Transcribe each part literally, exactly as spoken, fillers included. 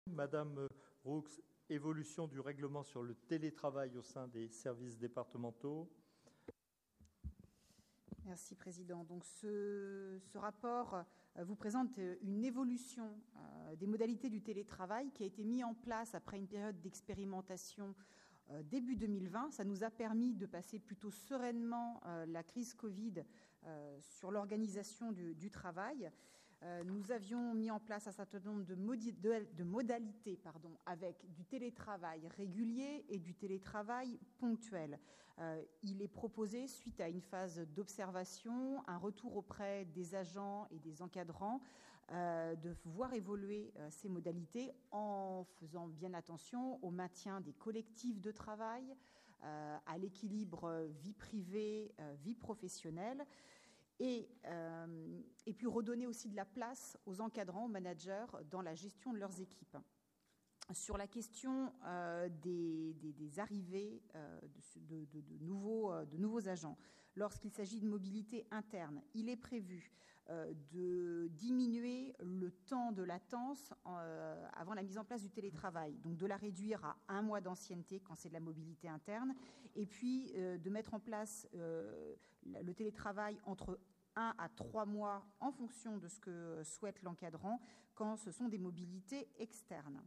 Madame Roux, évolution du règlement sur le télétravail au sein des services départementaux. Merci, Président. Donc, ce, ce rapport euh, vous présente une évolution euh, des modalités du télétravail qui a été mis en place après une période d'expérimentation euh, début deux mille vingt. Ça nous a permis de passer plutôt sereinement euh, la crise Covid euh, sur l'organisation du, du travail. Euh, nous avions mis en place un certain nombre de, modi- de, de modalités pardon, avec du télétravail régulier et du télétravail ponctuel. Euh, il est proposé, suite à une phase d'observation, un retour auprès des agents et des encadrants, euh, de voir évoluer euh, ces modalités en faisant bien attention au maintien des collectifs de travail, euh, à l'équilibre vie privée, euh, vie professionnelle. Et, euh, et puis redonner aussi de la place aux encadrants, aux managers dans la gestion de leurs équipes. Sur la question euh, des, des, des arrivées euh, de, de, de, nouveaux, euh, de nouveaux agents, lorsqu'il s'agit de mobilité interne, il est prévu euh, de diminuer le temps de latence euh, avant la mise en place du télétravail, donc de la réduire à un mois d'ancienneté quand c'est de la mobilité interne, et puis euh, de mettre en place euh, le télétravail entre un à trois mois en fonction de ce que souhaite l'encadrant quand ce sont des mobilités externes.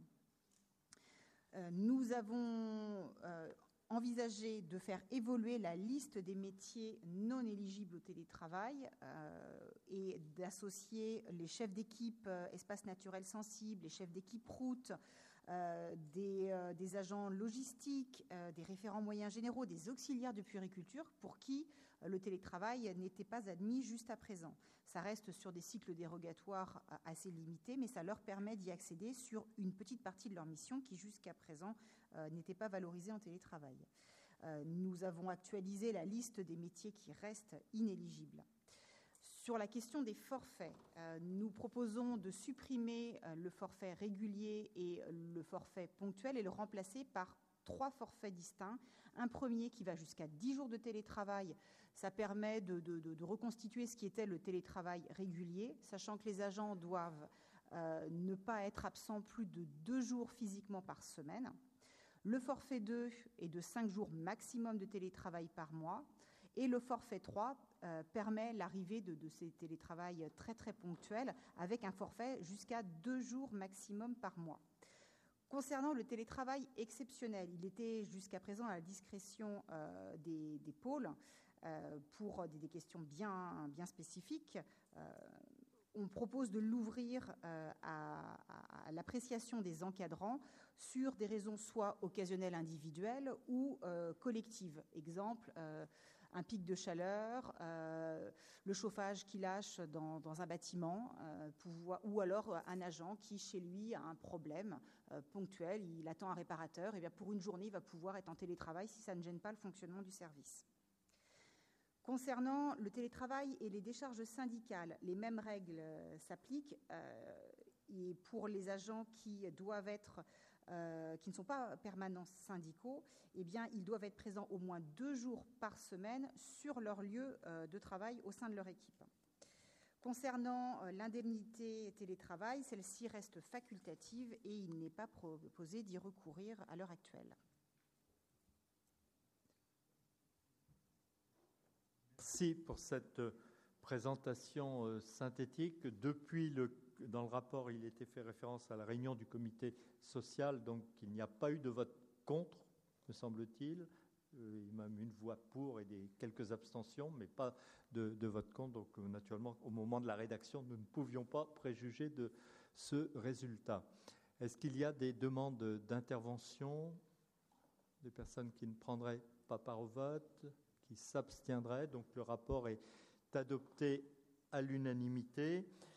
Euh, nous avons euh, envisagé de faire évoluer la liste des métiers non éligibles au télétravail euh, et d'associer les chefs d'équipe euh, espaces naturels sensibles, les chefs d'équipe route, euh, des, euh, des agents logistiques, euh, des référents moyens généraux, des auxiliaires de puériculture pour qui euh, le télétravail n'était pas admis jusqu'à présent. Ça reste sur des cycles dérogatoires euh, assez limités, mais ça leur permet d'y accéder sur une petite partie de leur mission qui jusqu'à présent euh, n'était pas valorisée en télétravail. Euh, nous avons actualisé la liste des métiers qui restent inéligibles. Sur la question des forfaits, euh, nous proposons de supprimer euh, le forfait régulier et le forfait ponctuel et le remplacer par trois forfaits distincts. Un premier qui va jusqu'à dix jours de télétravail. Ça permet de, de, de, de reconstituer ce qui était le télétravail régulier, sachant que les agents doivent euh, ne pas être absents plus de deux jours physiquement par semaine. Le forfait deux est de cinq jours maximum de télétravail par mois. Et le forfait trois euh, permet l'arrivée de, de ces télétravails très très ponctuels avec un forfait jusqu'à deux jours maximum par mois. Concernant le télétravail exceptionnel, il était jusqu'à présent à la discrétion euh, des, des pôles euh, pour des, des questions bien, bien spécifiques. Euh, On propose de l'ouvrir euh, à, à, à l'appréciation des encadrants sur des raisons soit occasionnelles individuelles ou euh, collectives. Exemple, euh, un pic de chaleur, euh, le chauffage qui lâche dans, dans un bâtiment, euh, pouvoir, ou alors un agent qui, chez lui, a un problème euh, ponctuel, il attend un réparateur, et bien pour une journée, il va pouvoir être en télétravail si ça ne gêne pas le fonctionnement du service. Concernant le télétravail et les décharges syndicales, les mêmes règles euh, s'appliquent euh, et pour les agents qui doivent être, euh, qui ne sont pas permanents syndicaux, eh bien, ils doivent être présents au moins deux jours par semaine sur leur lieu euh, de travail au sein de leur équipe. Concernant euh, l'indemnité télétravail, celle-ci reste facultative et il n'est pas proposé d'y recourir à l'heure actuelle. Merci pour cette présentation synthétique. Depuis, le, dans le rapport, il était fait référence à la réunion du comité social, donc il n'y a pas eu de vote contre, me semble-t-il. Il y a même une voix pour et des, quelques abstentions, mais pas de, de vote contre. Donc, naturellement, au moment de la rédaction, nous ne pouvions pas préjuger de ce résultat. Est-ce qu'il y a des demandes d'intervention, des personnes qui ne prendraient pas part au vote, qui s'abstiendrait. Donc le rapport est adopté à l'unanimité.